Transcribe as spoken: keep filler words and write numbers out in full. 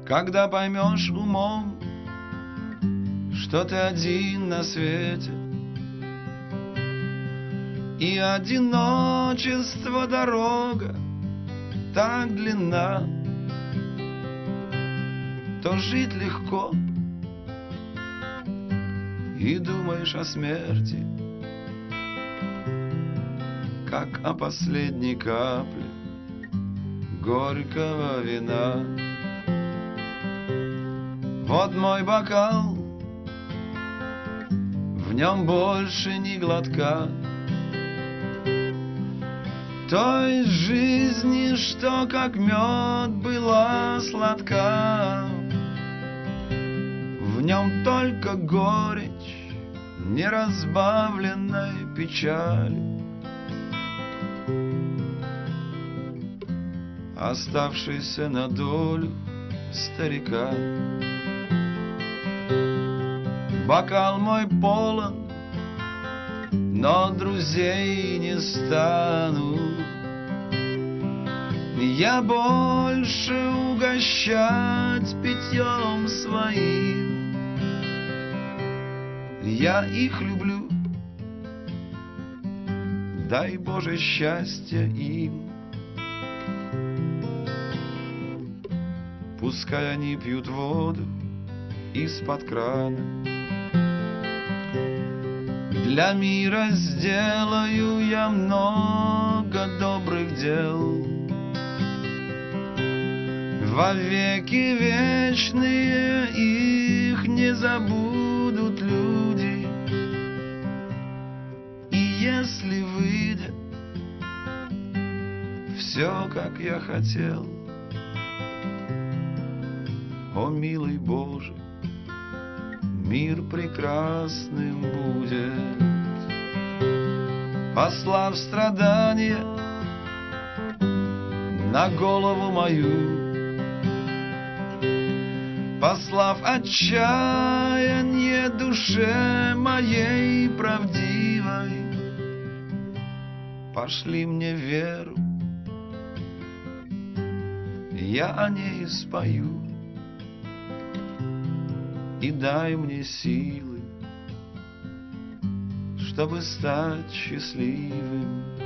Когда поймешь умом, что ты один на свете, и одиночество дорога так длинна, то жить легко, и думаешь о смерти, как о последней капле горького вина. Вот мой бокал, в нем больше ни глотка той жизни, что как мед была сладка. В нем только горечь неразбавленной печали, оставшийся на долю старика. Бокал мой полон, но друзей не стану я больше угощать питьем своим. Я их люблю, дай Боже счастья им. Пускай они пьют воду из-под крана. Для мира сделаю я много добрых дел. Во веки вечные их не забудут люди. И если выйдет все, как я хотел, о, милый Боже, мир прекрасным будет. Послав страдания на голову мою, послав отчаяние душе моей правдивой, пошли мне веру, я о ней спою. И дай мне силы, чтобы стать счастливым.